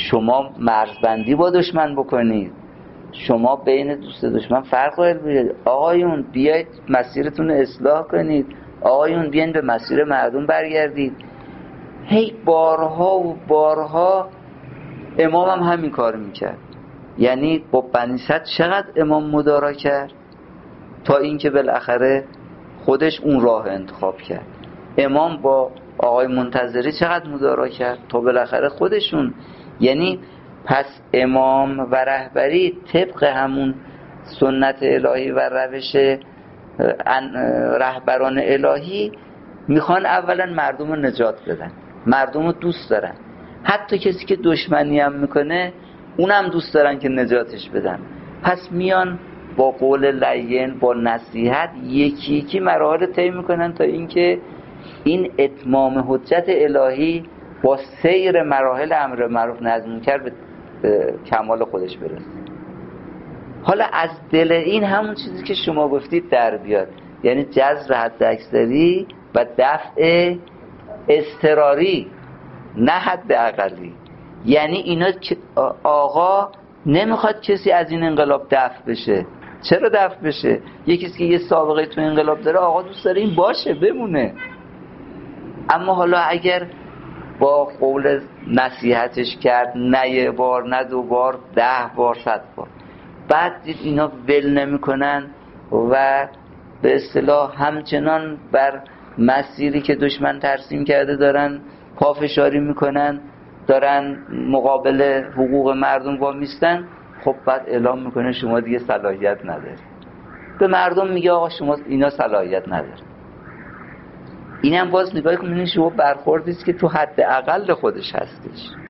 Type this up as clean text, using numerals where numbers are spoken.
شما مرزبندی با دشمن بکنید، شما بین دوست دشمن فرق قائل بشید. آقایون بیایید مسیرتون رو اصلاح کنید، آقایون بیاین به مسیر مردم برگردید. هی بارها و بارها امام هم همین کار میکرد. یعنی با بنی صدر چقدر امام مدارا کرد تا اینکه بالاخره خودش اون راه انتخاب کرد. امام با آقای منتظری چقدر مدارا کرد تا بالاخره خودشون. یعنی پس امام و رهبری طبق همون سنت الهی و روش رهبران الهی میخوان اولا مردم رو نجات بدن، مردم رو دوست دارن، حتی کسی که دشمنی هم میکنه اونم دوست دارن که نجاتش بدن. پس میان با قول لین، با نصیحت یکی یکی مراحل طی میکنن تا اینکه این اتمام حجت الهی با سیر مراحل امر معروف نهی از منکر به کمال خودش برسه. حالا از دل این همون چیزی که شما گفتید در بیاد، یعنی جذر حد اکثری و دفع اضطراری نه حد اقلی. یعنی اینا آقا نمیخواد کسی از این انقلاب دفع بشه. چرا دفع بشه؟ یکی که یه سابقه تو انقلاب داره آقا دوست داره این باشه بمونه. اما حالا اگر با قول نصیحتش کرد نه یه بار نه دو بار 10 بار 100 بار، بعد دید اینا ول نمی کنن و به اصطلاح همچنان بر مسیری که دشمن ترسیم کرده دارن پافشاری میکنن، دارن مقابل حقوق مردم وامیستن، خب بعد اعلام میکنه شما دیگه صلاحیت ندارید. به مردم میگه آقا شما اینا صلاحیت ندارید. اینم باز نگاه کنید شما برخوردیست که تو حد اقل خودش هستش.